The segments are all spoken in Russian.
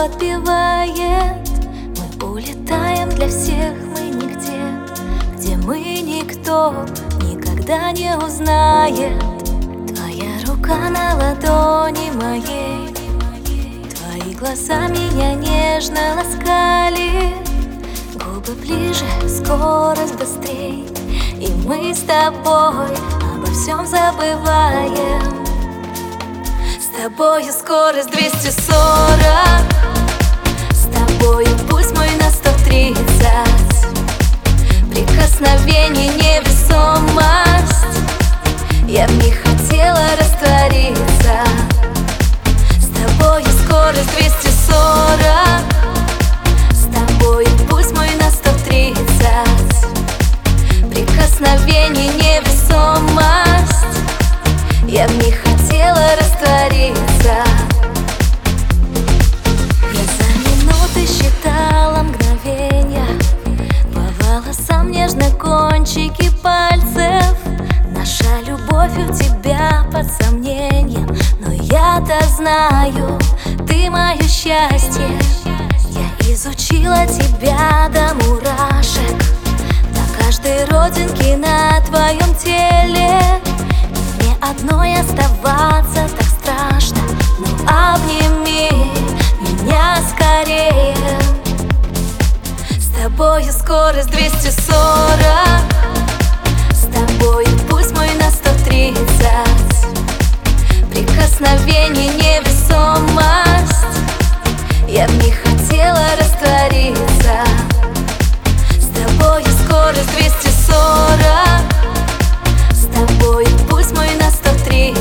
подпевает. Мы улетаем, для всех мы нигде, где мы никто никогда не узнает. Твоя рука на ладони моей, твои глаза меня нежно ласкали. Губы ближе, скорость быстрей, и мы с тобой обо всем забываем. С тобою скорость 240, с тобою пульс мой на 130. Прикосновение, невесомость, я в них хотела раствориться. С тобою скорость 240, с тобою пульс мой на 130. Прикосновение, невесомость, я в них хотела раствориться. Я за минуты считала мгновенья, по волосам нежно кончики пальцев. Наша любовь у тебя под сомнением, но я-то знаю, ты мое счастье. Я изучила тебя до мурашек, до каждой родинки на твоем теле. Мне одной оставаться так страшно, но обними меня скорее. С тобою скорость 240, с тобою пульс мой на 130. Прикосновение, невесомость, я в них хотела раствориться. С тобою скорость 240, с тобою пульс мой на 130.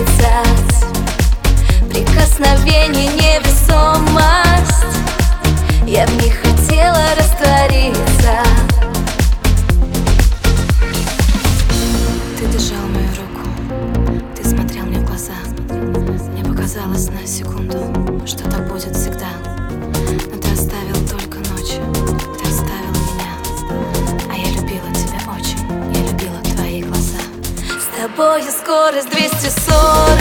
Прикосновение, невесомость, я в них хотела раствориться. Ты держал мою руку, ты смотрел мне в глаза. Мне показалось на секунду, что так будет всегда. Но ты оставил только ночь, ты оставила меня. А я любила тебя очень, я любила твои глаза. С тобою скорость 240,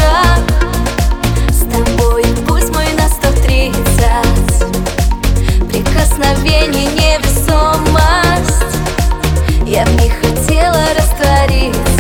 с тобою пульс мой на 130. Прикосновение, невесомость, я в них хотела раствориться.